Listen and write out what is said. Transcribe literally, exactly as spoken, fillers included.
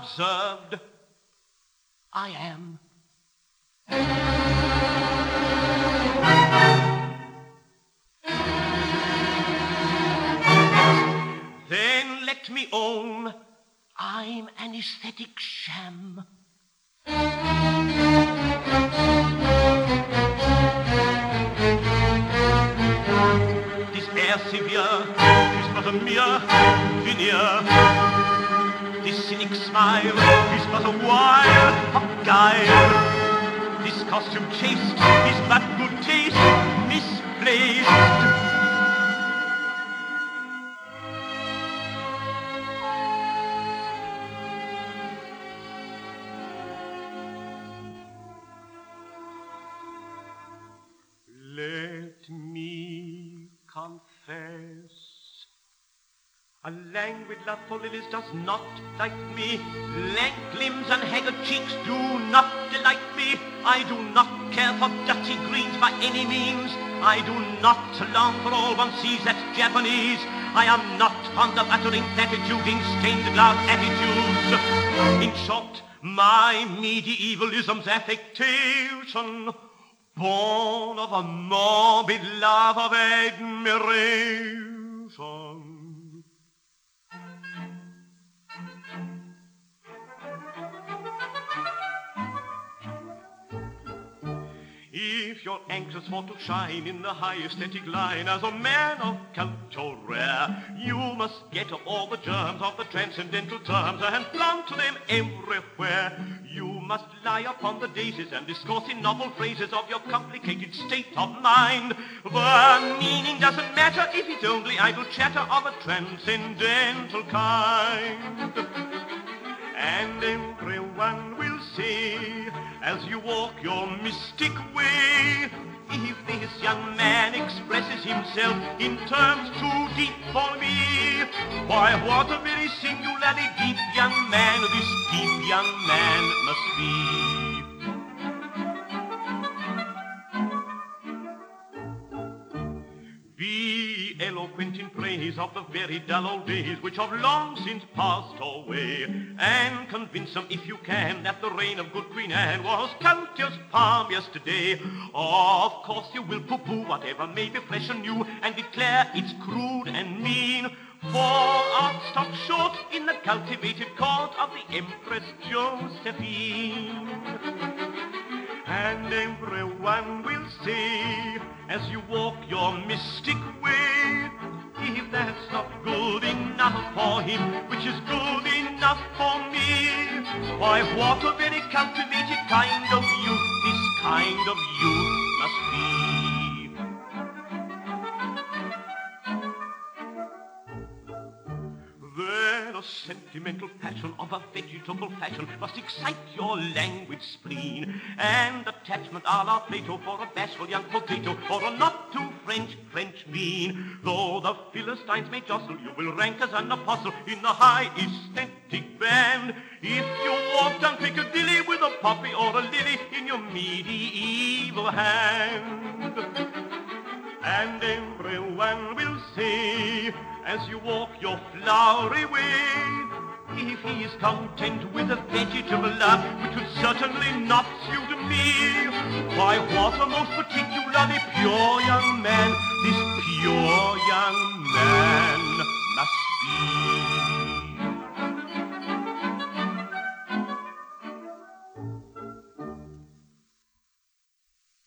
observed. I am. Then let me own I'm an aesthetic sham. This air severe is but a mere veneer. This cynic smile is but a wile of guile. This costume chaste is but good taste misplaced. Let me confess, a languid love for lilies does not like me. Lank limbs and haggard cheeks do not delight me. I do not care for dirty greens by any means. I do not long for all one sees that's Japanese. I am not fond of uttering platitudes in stained glass attitudes. In short, my medievalism's affectation, born of a morbid love of admiration. If you're anxious for to shine in the high aesthetic line as a man of culture rare, you must get all the germs of the transcendental terms and plant them everywhere. You must lie upon the daisies and discourse in novel phrases of your complicated state of mind. The meaning doesn't matter if it's only idle chatter of a transcendental kind. And everyone will say, as you walk your mystic way, if this young man expresses himself in terms too deep for me, why, what a very singularly deep young man this deep young man must be. Be eloquent in praise of the very dull old days which have long since passed away, and convince them if you can that the reign of good Queen Anne was culture's palm yesterday. Of course you will pooh-pooh whatever may be fresh and new, and declare it's crude and mean, for art stopped short in the cultivated court of the Empress Josephine. And everyone will say, as you walk your mystic way, if that's not good enough for him, which is good enough for me, why, what a very cultivated kind of youth this kind of youth must be. Then a sentimental passion of a vegetable fashion must excite your languid spleen, and attachment a la Plato for a bashful young potato, or a not too French French bean. Though the Philistines may jostle, you will rank as an apostle in the high aesthetic band, if you walk down Piccadilly with a poppy or a lily in your medieval hand. And everyone will say, as you walk your flowery way, if he is content with a vegetable love which would certainly not suit me, why, what a most particularly pure young man